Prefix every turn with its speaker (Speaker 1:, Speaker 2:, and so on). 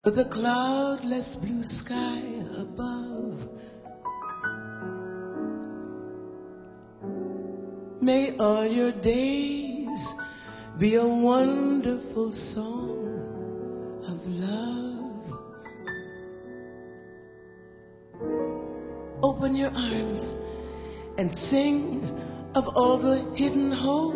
Speaker 1: With a cloudless blue sky above, may all your days be a wonderful song of love. Open your arms and sing of all the hidden hope